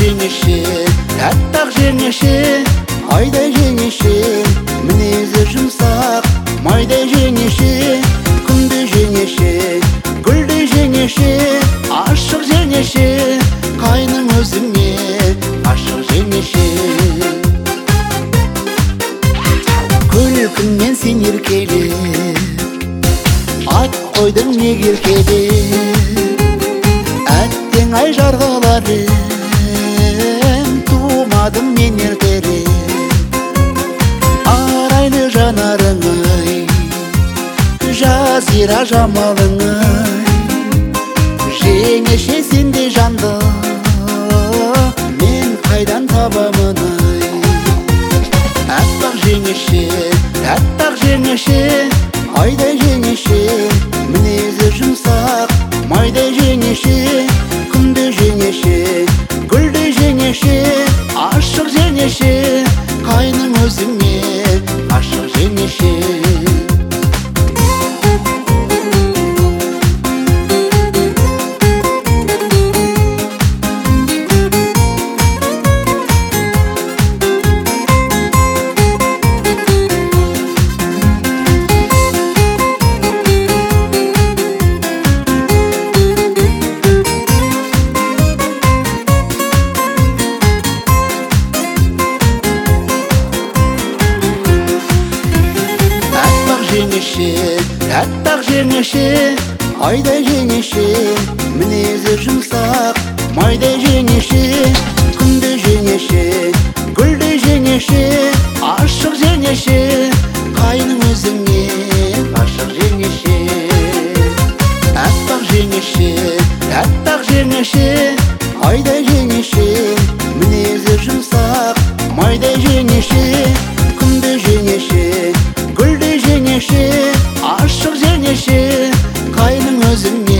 жеңеші, тәттақ жеңеші, айдай жеңеші, мінезі жұмсақ, майдай жеңеші, күнді жеңеші, гүлді жеңеші, ашық жеңеші, қайның өзіңе ашық жеңеші. Күлкіңнен сен еркелеп, ат қойдың неге еркелеп, әттең ай жарғаларым, тумадым мен ертерек. Арайлы жанарың ай, жазира жамалың ай, жеңеше сендей жанды мен қайдан табамын ай. Әппақ жеңеше, тәттақ жеңеше, айдай жеңеше, мінезі жұмсақ, майдай жеңеше, күнді жеңеше, гүлді жеңеше, ашық жеңеше, қайның өзіңе ашық жеңеше. Жеңеше, тәттақ жеңеше, айдай жеңеше, мінезі жұмсақ, майдай жеңеше, күнді жеңеше, гүлді жеңеше, ашық жеңеше, қайның өзіңе ашық жеңеше. Әппақ жеңеше, тәттақ жеңеше, айдай жеңеше, мінезі жұмсақ, майдай жеңеше, күнді жеңеше, гүлді жеңеше, ашық жеңеше, қайның өзіңе